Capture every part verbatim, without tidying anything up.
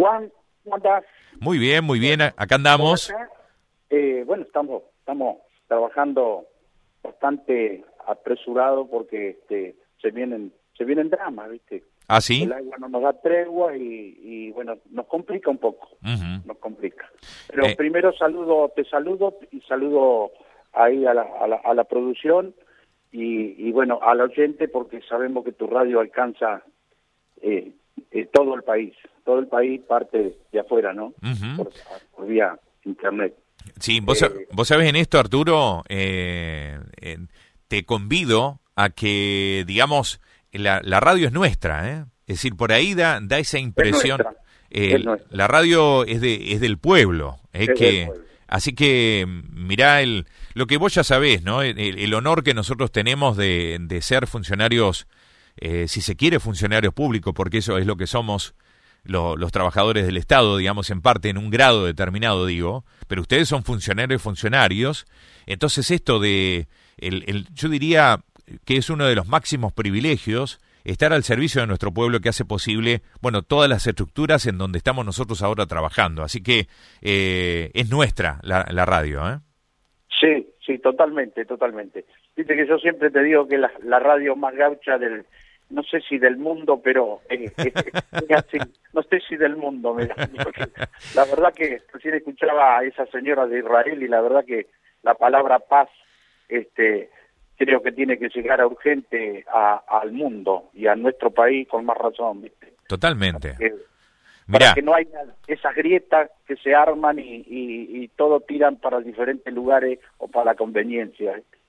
Juan, ¿cómo andás? Muy bien, muy bien, acá andamos. Eh, bueno, estamos estamos trabajando bastante apresurado porque este, se vienen se vienen dramas, ¿viste? ¿Ah, sí? El agua no nos da tregua y, y bueno, nos complica un poco, Uh-huh. nos complica. Pero Eh. primero saludo, te saludo y saludo ahí a la, a la, a la producción y, y bueno, al oyente, porque sabemos que tu radio alcanza eh, eh, todo el país, todo el país parte de afuera, ¿no? Uh-huh. Por, por vía internet. Sí, vos, Eh, vos sabés en esto, Arturo, eh, eh, te convido a que, digamos, la, la radio es nuestra, ¿eh? Es decir, por ahí da, da esa impresión. Es nuestra, eh, es nuestra. La radio es de es del pueblo, es, Es que del pueblo. Así que mirá el lo que vos ya sabés, ¿no? El, el honor que nosotros tenemos de, de ser funcionarios, eh, si se quiere, funcionarios públicos, porque eso es lo que somos. Lo, los trabajadores del Estado, digamos, en parte, en un grado determinado, digo, pero ustedes son funcionarios funcionarios, entonces esto de, el, el, yo diría que es uno de los máximos privilegios, estar al servicio de nuestro pueblo que hace posible, bueno, todas las estructuras en donde estamos nosotros ahora trabajando, así que eh, es nuestra la, la radio, ¿eh? Sí, sí, totalmente, totalmente. Viste que yo siempre te digo que la, la radio más gaucha del, no sé si del mundo, pero eh, eh, es así, no sé si del mundo, mira, la verdad que recién escuchaba a esa señora de Israel y la verdad que la palabra paz, este, creo que tiene que llegar a urgente a, al mundo y a nuestro país con más razón, ¿viste? Totalmente. Para que, Mirá. para que no haya esas grietas que se arman y, y, y todo tiran para diferentes lugares o para la conveniencia, ¿viste?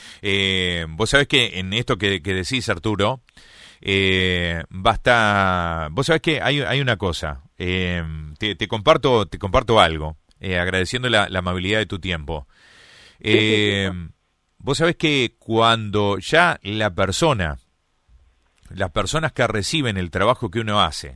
Eh, vos sabés que en esto que, que decís, Arturo, eh, basta. Vos sabés que hay, hay una cosa. Eh, te, te comparto, te comparto algo, eh, agradeciendo la, la amabilidad de tu tiempo. Eh, vos sabés que cuando ya la persona, las personas que reciben el trabajo que uno hace,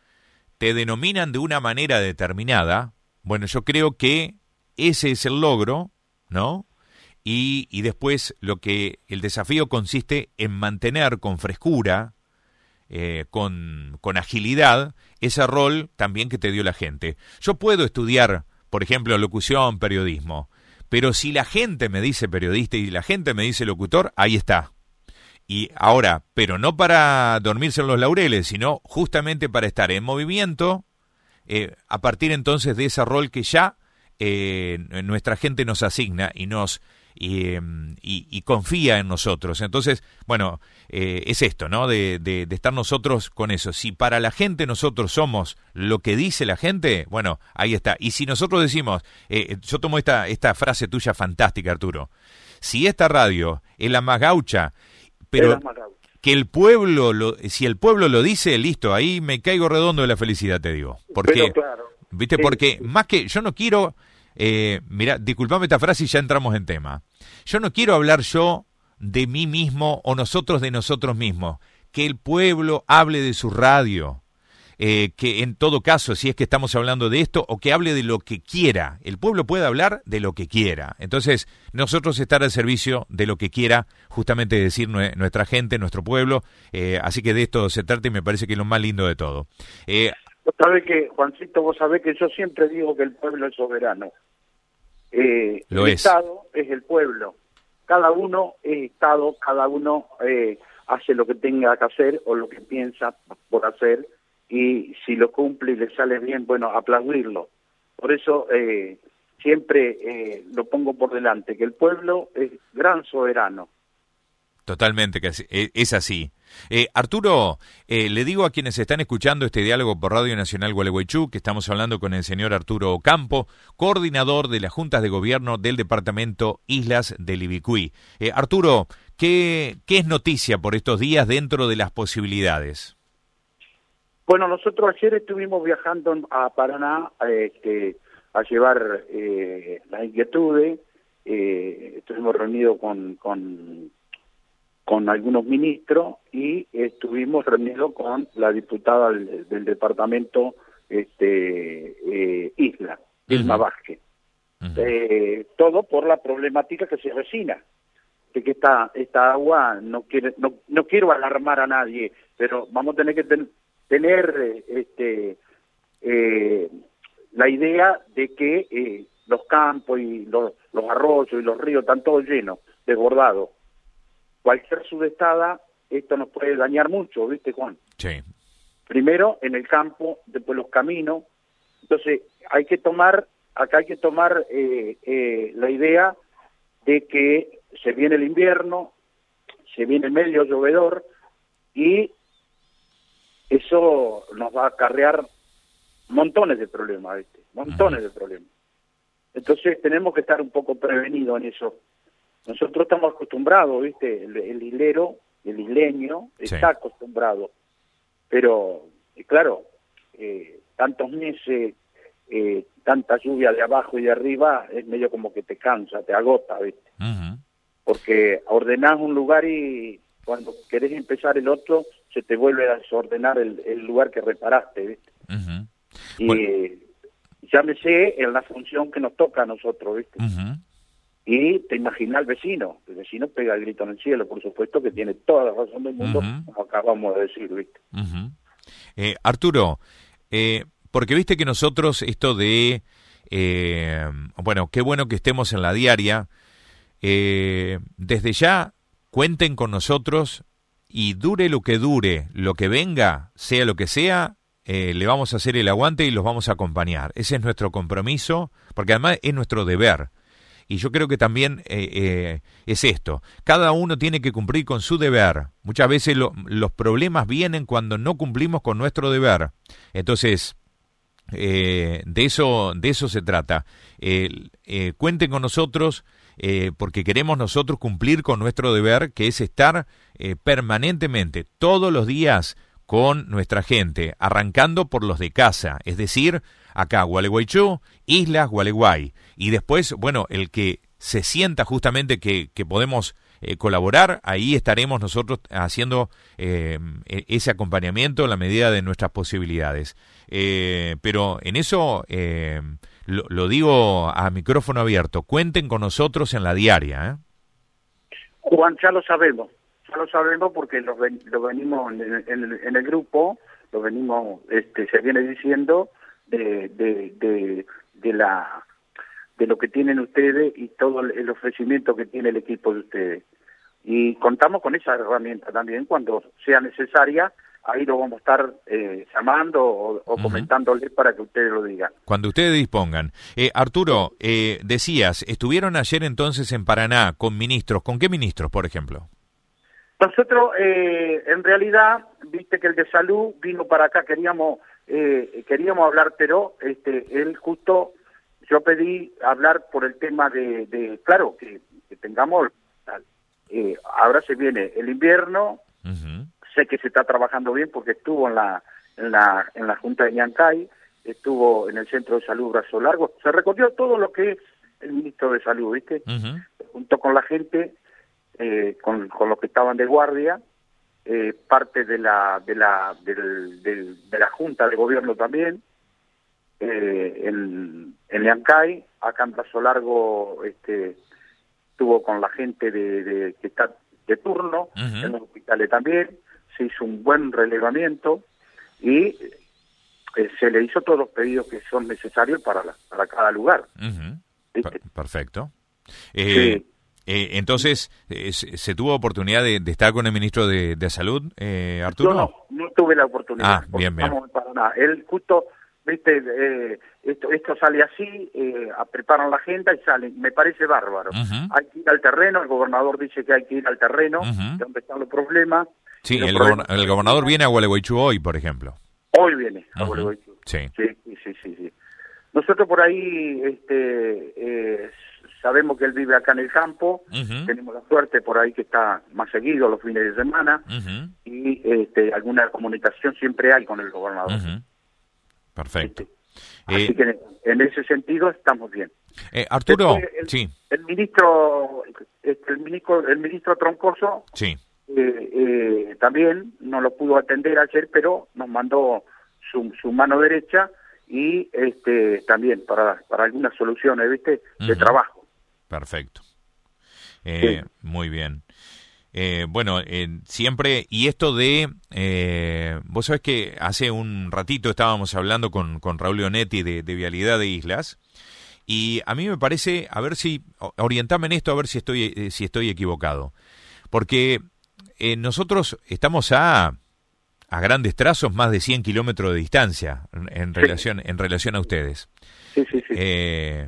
te denominan de una manera determinada, bueno, yo creo que ese es el logro, ¿no? Y, y después lo que el desafío consiste en mantener con frescura, eh, con, con agilidad, ese rol también que te dio la gente. Yo puedo estudiar, por ejemplo, locución, periodismo, pero si la gente me dice periodista y la gente me dice locutor, ahí está. Y ahora, pero no para dormirse en los laureles, sino justamente para estar en movimiento, eh, a partir entonces de ese rol que ya eh, nuestra gente nos asigna y nos y, y, y confía en nosotros. Entonces, bueno, eh, es esto, ¿no? De, de, de estar nosotros con eso. Si para la gente nosotros somos lo que dice la gente, bueno, ahí está. Y si nosotros decimos, eh, yo tomo esta, esta frase tuya fantástica, Arturo, si esta radio es la más gaucha, pero que el pueblo, lo, si el pueblo lo dice, listo, ahí me caigo redondo de la felicidad, te digo. Porque, claro, ¿viste? Sí, Porque sí. más que, yo no quiero, eh, mira, disculpame esta frase y ya entramos en tema. Yo no quiero hablar yo de mí mismo o nosotros de nosotros mismos. Que el pueblo hable de su radio. Eh, que en todo caso, si es que estamos hablando de esto, o que hable de lo que quiera. El pueblo puede hablar de lo que quiera. Entonces, nosotros estar al servicio de lo que quiera, justamente decir nue- nuestra gente, nuestro pueblo. Eh, así que de esto se trata y me parece que es lo más lindo de todo. Eh, Vos sabés que, Juancito, vos sabés que yo siempre digo que el pueblo es soberano. Eh, Lo el es. Estado es el pueblo. Cada uno es Estado, cada uno eh, hace lo que tenga que hacer o lo que piensa por hacer. Y si lo cumple y le sale bien, bueno, aplaudirlo. Por eso eh, siempre eh, lo pongo por delante, que el pueblo es gran soberano. Totalmente, que es, es así. Eh, Arturo, eh, le digo a quienes están escuchando este diálogo por Radio Nacional Gualeguaychú que estamos hablando con el señor Arturo Ocampo, coordinador de las juntas de gobierno del departamento Islas del Ibicuí. Eh, Arturo, ¿qué, ¿qué es noticia por estos días dentro de las posibilidades? Bueno, nosotros ayer estuvimos viajando a Paraná este, a llevar eh, las inquietudes, eh, estuvimos reunidos con, con, con algunos ministros y estuvimos reunidos con la diputada del, del departamento este, eh, Isla, Vilma Uh-huh. Vázquez. Uh-huh. Eh, todo por la problemática que se avecina, de que esta, esta agua, no, quiere, no, no quiero alarmar a nadie, pero vamos a tener que tener... tener este eh, la idea de que eh, los campos y los, los arroyos y los ríos están todos llenos, desbordados. Cualquier sudestada, esto nos puede dañar mucho, ¿viste, Juan? Sí. Primero en el campo, después los caminos. Entonces hay que tomar, acá hay que tomar eh, eh, la idea de que se viene el invierno, se viene el medio llovedor y eso nos va a acarrear montones de problemas, ¿viste? Montones uh-huh. de problemas. Entonces tenemos que estar un poco prevenidos en eso. Nosotros estamos acostumbrados, ¿viste? El, el hilero, el isleño, sí. está acostumbrado. Pero, claro, eh, tantos meses, eh, tanta lluvia de abajo y de arriba, es medio como que te cansa, te agota, ¿viste? Uh-huh. Porque ordenás un lugar y cuando querés empezar el otro, se te vuelve a desordenar el, el lugar que reparaste, ¿viste? Uh-huh. Y bueno. eh, llámese en la función que nos toca a nosotros, ¿viste? Uh-huh. Y te imaginas al vecino, el vecino pega el grito en el cielo, por supuesto que tiene toda la razón del mundo, uh-huh. como acabamos de decir, ¿viste? Uh-huh. eh, Arturo, eh, porque viste que nosotros esto de, eh, bueno, qué bueno que estemos en la diaria, eh, desde ya cuenten con nosotros y dure lo que dure, lo que venga, sea lo que sea, eh, le vamos a hacer el aguante y los vamos a acompañar. Ese es nuestro compromiso, porque además es nuestro deber. Y yo creo que también eh, eh, es esto. Cada uno tiene que cumplir con su deber. Muchas veces lo, los problemas vienen cuando no cumplimos con nuestro deber. Entonces, eh, de eso de eso se trata. Eh, eh, cuenten con nosotros eh, porque queremos nosotros cumplir con nuestro deber, que es estar eh, permanentemente, todos los días, con nuestra gente, arrancando por los de casa, es decir, acá Gualeguaychú, Islas Gualeguay, y después, bueno, el que se sienta justamente que, que podemos eh, colaborar, ahí estaremos nosotros haciendo eh, ese acompañamiento en la medida de nuestras posibilidades. Eh, pero en eso, eh, lo, lo digo a micrófono abierto, cuenten con nosotros en la diaria. ¿eh? Juan, ya lo sabemos. Ya lo sabemos porque lo, ven, lo venimos en, en, en el grupo, lo venimos, este, se viene diciendo de, de, de, de la de lo que tienen ustedes y todo el ofrecimiento que tiene el equipo de ustedes. Y contamos con esa herramienta también cuando sea necesaria, ahí lo vamos a estar eh, llamando o, o uh-huh. comentándole para que ustedes lo digan. Cuando ustedes dispongan. Eh, Arturo, eh, decías, estuvieron ayer entonces en Paraná con ministros. ¿Con qué ministros, por ejemplo? Nosotros, eh, en realidad, viste que el de salud vino para acá, queríamos eh, queríamos hablar, pero este, él justo, yo pedí hablar por el tema de, de claro, que, que tengamos, eh, ahora se viene el invierno, uh-huh. sé que se está trabajando bien porque estuvo en la en la, en la Junta de Ñancay, estuvo en el Centro de Salud Brazo Largo, se recorrió todo lo que es el ministro de Salud, ¿viste? Uh-huh. Junto con la gente, Eh, con, con los que estaban de guardia, eh, parte de la de la del, del, de la Junta de Gobierno también, eh, en, en Ñancay, acá en Brazo Largo este, estuvo con la gente de, de que está de turno, uh-huh. en los hospitales también, se hizo un buen relevamiento y eh, se le hizo todos los pedidos que son necesarios para, la, para cada lugar. Uh-huh. Per- perfecto. Eh... Sí. Eh, entonces, eh, ¿se tuvo oportunidad de, de estar con el ministro de, de Salud, eh, Arturo? Yo no, no tuve la oportunidad. Ah, bien, bien. Para nada. Él justo, viste, eh, esto, esto sale así, eh, preparan la agenda y salen. Me parece bárbaro. Uh-huh. Hay que ir al terreno, el gobernador dice que hay que ir al terreno, uh-huh. donde están los problemas. Sí, los el, problemas gobern- el gobernador viene a Gualeguaychú hoy, por ejemplo. Hoy viene a uh-huh. Gualeguaychú. Sí. Sí, sí, sí, sí, sí. Nosotros por ahí, este... Eh, sabemos que él vive acá en el campo, uh-huh. tenemos la suerte por ahí que está más seguido los fines de semana, uh-huh. y este, alguna comunicación siempre hay con el gobernador. Uh-huh. Perfecto. Este, así eh, que en, en ese sentido estamos bien. Eh, Arturo, el, sí. El ministro, este, el ministro, el ministro Troncoso, sí. eh, eh, también no lo pudo atender ayer, pero nos mandó su, su mano derecha y este también para, para algunas soluciones, ¿viste? De uh-huh. trabajo. Perfecto. Eh, sí. Muy bien. Eh, bueno, eh, siempre, y esto de, eh, vos sabés que hace un ratito estábamos hablando con, con Raúl Leonetti de, de Vialidad de Islas, y a mí me parece, a ver si, orientame en esto, a ver si estoy, eh, si estoy equivocado, porque eh, nosotros estamos a, a grandes trazos más de cien kilómetros de distancia en, en, sí. relación, en relación a ustedes. Sí, sí, sí. Eh,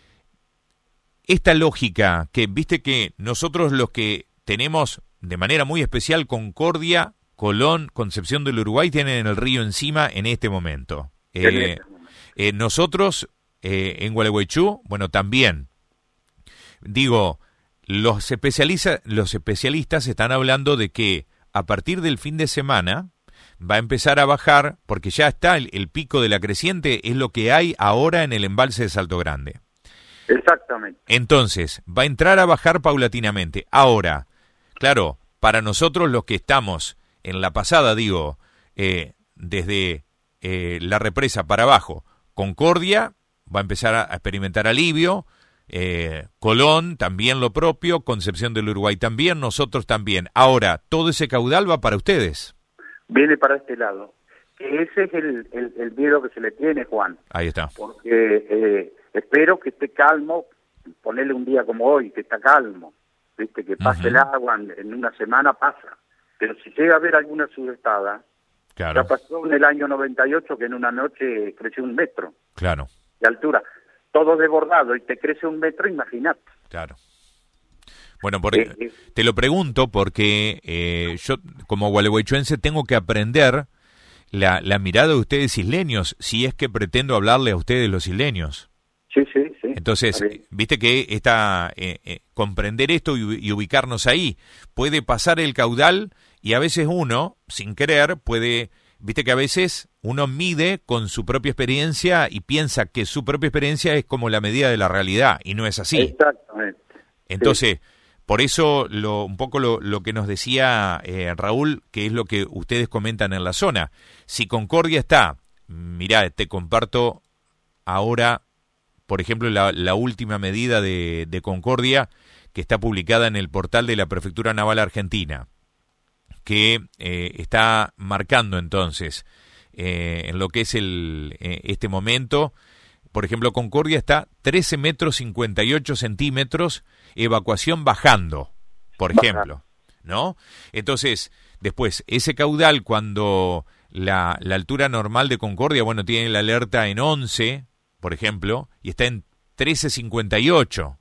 esta lógica que, viste que nosotros los que tenemos de manera muy especial Concordia, Colón, Concepción del Uruguay tienen el río encima en este momento. Eh, eh, nosotros eh, en Gualeguaychú, bueno, también. Digo, los, especializa, los especialistas están hablando de que a partir del fin de semana va a empezar a bajar, porque ya está el, el pico de la creciente, es lo que hay ahora en el embalse de Salto Grande. Exactamente. Entonces, va a entrar a bajar paulatinamente. Ahora, claro, para nosotros los que estamos en la pasada, digo, eh, desde eh, la represa para abajo, Concordia va a empezar a experimentar alivio, eh, Colón también lo propio, Concepción del Uruguay también, nosotros también. Ahora, todo ese caudal va para ustedes. Viene para este lado. Ese es el, el, el miedo que se le tiene, Juan. Ahí está. Porque eh, espero que esté calmo, ponerle un día como hoy, que está calmo. Viste, que pase uh-huh. el agua, en, en una semana pasa. Pero si llega a haber alguna subestada, claro. ya pasó en el año noventa y ocho que en una noche creció un metro. Claro. De altura. Todo desbordado y te crece un metro, imagínate. Claro. Bueno, por, eh, eh. te lo pregunto porque eh, yo como gualeguaychuense tengo que aprender la, la mirada de ustedes isleños, si es que pretendo hablarle a ustedes los isleños. Sí, sí, sí. Entonces, viste que esta, eh, eh, comprender esto y, y ubicarnos ahí, puede pasar el caudal y a veces uno, sin querer, puede, viste que a veces uno mide con su propia experiencia y piensa que su propia experiencia es como la medida de la realidad y no es así. Exactamente. Entonces, sí. por eso lo, un poco lo, lo que nos decía eh, Raúl, que es lo que ustedes comentan en la zona. Si Concordia está, mirá, te comparto ahora, por ejemplo, la, la última medida de, de Concordia que está publicada en el portal de la Prefectura Naval Argentina, que eh, está marcando entonces eh, en lo que es el eh, este momento. Por ejemplo, Concordia está trece metros cincuenta y ocho centímetros, evacuación bajando, por ejemplo, ¿no? Entonces, después, ese caudal cuando la, la altura normal de Concordia, bueno, tiene la alerta en once, por ejemplo, y está en trece cincuenta y ocho.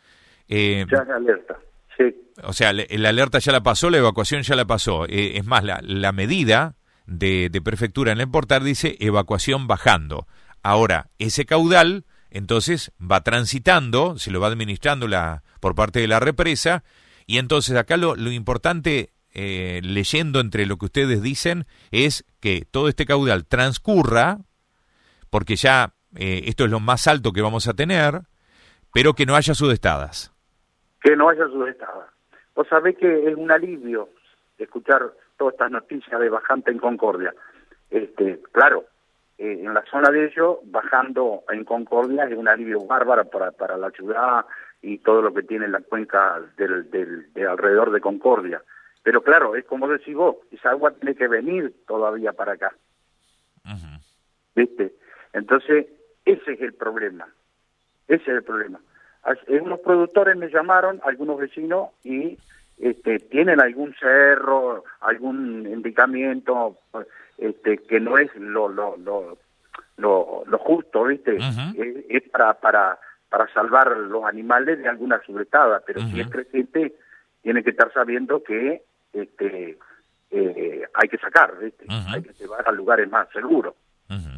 Eh, ya es alerta, sí. O sea, la, la alerta ya la pasó, la evacuación ya la pasó. Eh, es más, la, la medida de, de prefectura en el portal dice evacuación bajando. Ahora, ese caudal, entonces, va transitando, se lo va administrando la, por parte de la represa, y entonces acá lo, lo importante, eh, leyendo entre lo que ustedes dicen, es que todo este caudal transcurra, porque ya eh, esto es lo más alto que vamos a tener, pero que no haya sudestadas. Que no haya sudestadas. Vos sabés que es un alivio escuchar todas estas noticias de bajante en Concordia. Este, claro, Eh, en la zona de ellos, bajando en Concordia, es un alivio bárbaro para, para la ciudad y todo lo que tiene la cuenca del, del, de alrededor de Concordia. Pero claro, es como decís vos, esa agua tiene que venir todavía para acá. Uh-huh. ¿Viste? Entonces, ese es el problema. Ese es el problema. Unos productores me llamaron, algunos vecinos, y este, tienen algún cerro, algún indicamiento... Este, que no es lo lo lo lo, lo justo, ¿viste? Uh-huh. Es, es para para para salvar los animales de alguna subestada, pero uh-huh. si es creciente tiene que estar sabiendo que este eh, hay que sacar, ¿viste? Uh-huh. Hay que llevar a lugares más seguros. Uh-huh.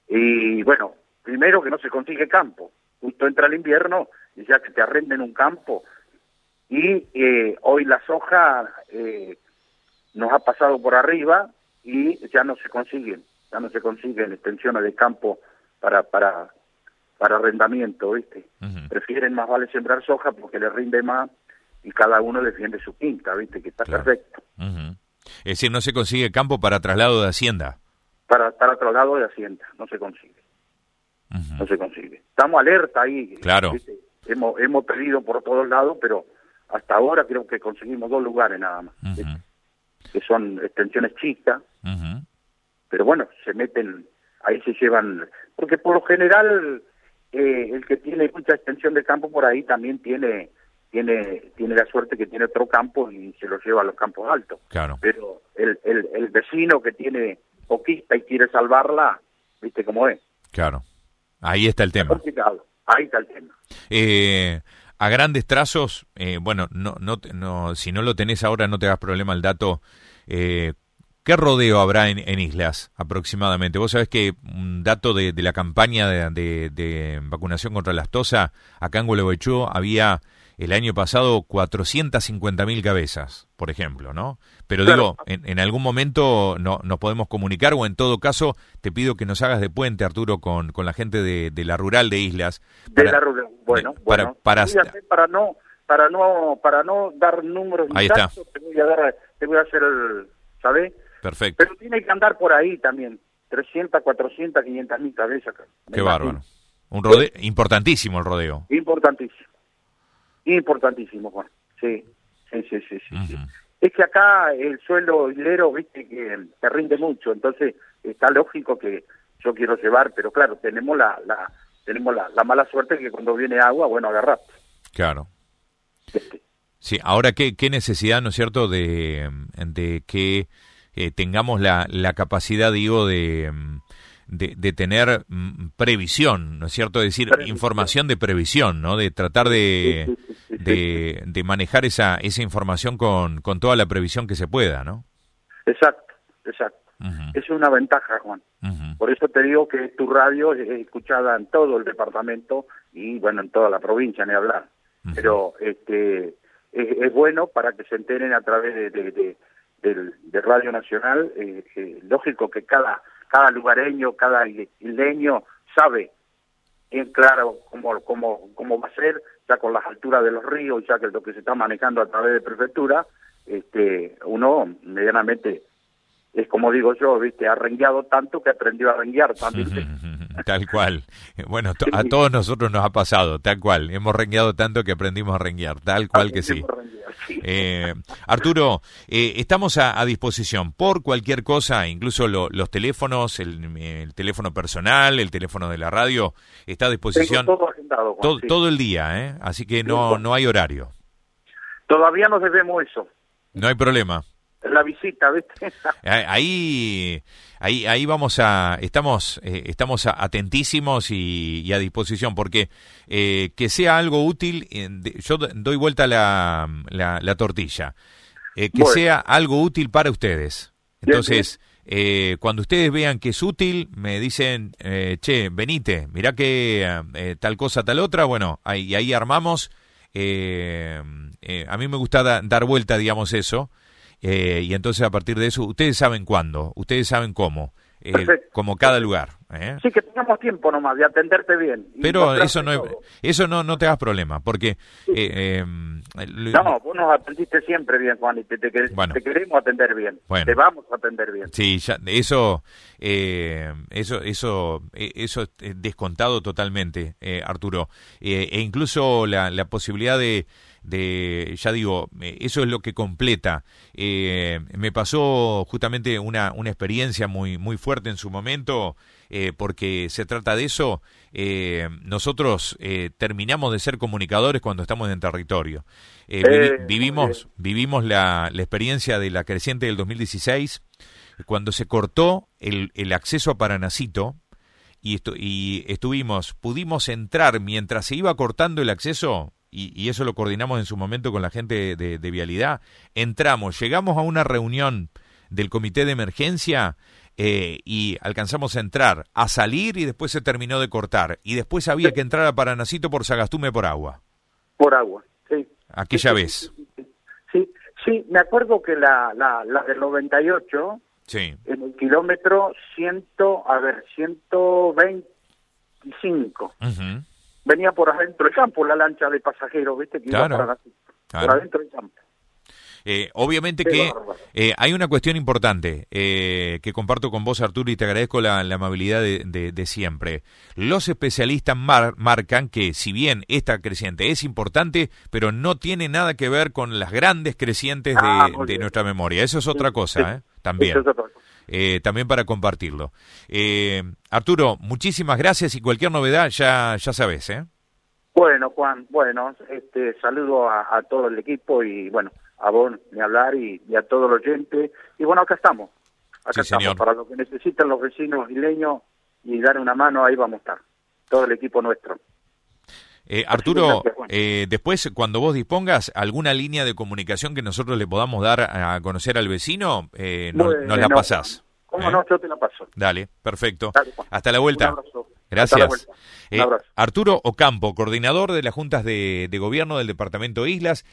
Y bueno, primero que no se consigue campo, justo entra el invierno y ya que te arrenden un campo y eh, hoy la soja eh, nos ha pasado por arriba y ya no se consiguen, ya no se consiguen extensiones de campo para para para arrendamiento, ¿viste? Uh-huh. Prefieren más vale sembrar soja porque le rinde más y cada uno defiende su quinta, ¿viste? Que está claro. Perfecto. Uh-huh. Es decir, no se consigue campo para traslado de hacienda. Para, para traslado de hacienda, no se consigue. Uh-huh. No se consigue. Estamos alerta ahí. Claro. ¿Viste? Hemos, hemos pedido por todos lados, pero hasta ahora creo que conseguimos dos lugares nada más, Uh-huh. que son extensiones chicas, Uh-huh. pero bueno, se meten, ahí se llevan, porque por lo general eh, el que tiene mucha extensión de campo por ahí también tiene tiene tiene la suerte que tiene otro campo y se lo lleva a los campos altos. Claro. Pero el, el, el vecino que tiene poquita y quiere salvarla, viste cómo es. Claro. Ahí está el Es tema. complicado, ahí está el tema. Eh, a grandes trazos, eh, bueno, no, no, no, si no lo tenés ahora no te hagas problema el dato. Eh, ¿Qué rodeo habrá en, en Islas aproximadamente? Vos sabés que un dato de, de la campaña de, de, de vacunación contra la aftosa, acá en Gualeguaychú había el año pasado cuatrocientas cincuenta mil cabezas, por ejemplo, ¿no? Pero Claro. digo, en, en algún momento no, nos podemos comunicar, o en todo caso te pido que nos hagas de puente, Arturo, con, con la gente de, de la rural de Islas. De para- la rural, bueno, de- para- bueno. para- Voy a hacer para no para no para no dar números Ahí está. exactos, te voy a dar te voy a hacer el, ¿sabés? Perfecto. Pero tiene que andar por ahí también, trescientas, cuatrocientas, quinientas mil cabezas. me Qué imagino. bárbaro. Un rodeo, importantísimo el rodeo. Importantísimo. Importantísimo, Juan. Sí, sí, sí, sí. sí, sí. Ujú. Es que acá el suelo hilero, viste, que te rinde mucho, entonces está lógico que yo quiero llevar, pero claro, tenemos la, la tenemos la, la mala suerte que cuando viene agua, bueno, agarraste. Claro. ¿Viste? Sí, ahora qué, qué necesidad, ¿no es cierto?, de, de que eh, tengamos la, la capacidad, digo, de, de, de tener mm, previsión, ¿no es cierto?, es decir, Previsión. información de previsión, ¿no?, de tratar de, Sí, sí, sí, sí, sí. de, de manejar esa, esa información con, con toda la previsión que se pueda, ¿no? Exacto, exacto. Ujú, Es una ventaja, Juan. ujú. Por eso te digo que tu radio es escuchada en todo el departamento y, bueno, en toda la provincia, ni hablar. Ujú. Pero este es, es bueno para que se enteren a través de, de, de, del- de Radio Nacional. Eh, eh, lógico que cada cada lugareño, cada isleño sabe bien claro cómo, cómo, cómo va a ser, ya con las alturas de los ríos, ya que lo que se está manejando a través de prefectura, este uno medianamente, es como digo yo, viste, ha rengueado tanto que aprendió a renguear también. Tal cual. Bueno, to- a todos nosotros nos ha pasado, tal cual. Hemos rengueado tanto que aprendimos a renguear, tal cual que sí. Aprendimos a renguear, sí. Eh, Arturo, eh, estamos a, a disposición por cualquier cosa, incluso lo- los teléfonos, el, el teléfono personal, el teléfono de la radio, está a disposición Tengo todo agendado, Juan, to- sí. todo el día, ¿eh? Así que no, no hay horario, Todavía nos debemos eso, no hay problema. la visita, ¿viste? Ahí, ahí, ahí vamos a, estamos, eh, estamos a- atentísimos y, y a disposición, porque eh, que sea algo útil, eh, de- yo do- doy vuelta la, la, la tortilla, eh, que Bueno. sea algo útil para ustedes. Bien, Entonces, eh, cuando ustedes vean que es útil, me dicen, eh, che, venite, mirá que eh, tal cosa, tal otra, bueno, ahí, ahí armamos. Eh, eh, a mí me gusta da- dar vuelta, digamos, eso. Eh, y entonces a partir de eso, ustedes saben cuándo, ustedes saben cómo, eh, Perfecto. como cada lugar. ¿eh? Sí, que tengamos tiempo nomás de atenderte bien. y Pero mostrarte eso no es- todo. eso no, no te hagas problema, porque... eh, eh, lo- No, vos nos atendiste siempre bien, Juan, y te, te, quer- Bueno. te queremos atender bien. Bueno. Te vamos a atender bien. Sí, ya, eso, eh, eso, eso, eh, eso es descontado totalmente, eh, Arturo. Eh, e incluso la, la posibilidad de, de, ya digo, eh, eso es lo que completa. Eh, me pasó justamente una, una experiencia muy, muy fuerte en su momento, eh, porque se trata de eso. Eh, nosotros eh, terminamos de ser comunicadores cuando estamos en territorio. Eh, vivi- Eh, muy vivimos, vivimos la, la experiencia de la creciente del dos mil dieciséis, cuando se cortó el, el acceso a Paranacito, y, estu- y estuvimos, pudimos entrar mientras se iba cortando el acceso, y, y eso lo coordinamos en su momento con la gente de, de Vialidad, entramos, llegamos a una reunión del comité de emergencia, eh, y alcanzamos a entrar, a salir, y después se terminó de cortar, y después había que entrar a Paranacito por Sagastume por agua, Por agua, sí. aquella Sí, vez. sí, sí, sí. Sí, sí, me acuerdo que la, la, la del noventa y ocho, Sí, en el kilómetro ciento, a ver, ciento veinticinco, ujú, venía por adentro del campo la lancha de pasajeros, ¿viste? Que iba Claro, para la- claro. por adentro del campo. Eh, obviamente Qué que bárbaro. eh, hay una cuestión importante eh, que comparto con vos, Arturo, y te agradezco la, la amabilidad de, de, de siempre. Los especialistas mar, marcan que si bien esta creciente es importante, pero no tiene nada que ver con las grandes crecientes Ah, de, muy de bien. nuestra memoria. Eso es otra Sí, cosa, sí. ¿eh? También. Eso es otra cosa. Eh, también para compartirlo. Eh, Arturo, muchísimas gracias y cualquier novedad ya, ya sabes, ¿eh? Bueno, Juan, bueno, este, saludo a, a todo el equipo y bueno, a vos ni hablar y, y a todo el oyente. Y bueno, acá estamos, acá Sí, estamos, señor. para lo que necesitan los vecinos isleños y dar una mano, ahí vamos a estar, todo el equipo nuestro. Eh, Arturo, Gracias, Juan. eh, después cuando vos dispongas alguna línea de comunicación que nosotros le podamos dar a conocer al vecino, eh, nos, Bueno, nos la pasás. ¿Cómo ¿eh? no? Yo te la paso. Dale, perfecto. Dale, Juan. Hasta la vuelta. Un abrazo. Gracias. Hasta la vuelta. Un Eh, abrazo. Arturo Ocampo, coordinador de las juntas de, de gobierno del departamento Islas.